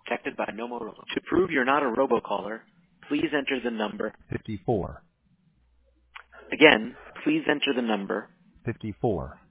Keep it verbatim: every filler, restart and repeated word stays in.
detected by no Motorola. To prove you're not a robocaller, please enter the number. fifty-four. Again, please enter the number. fifty-four.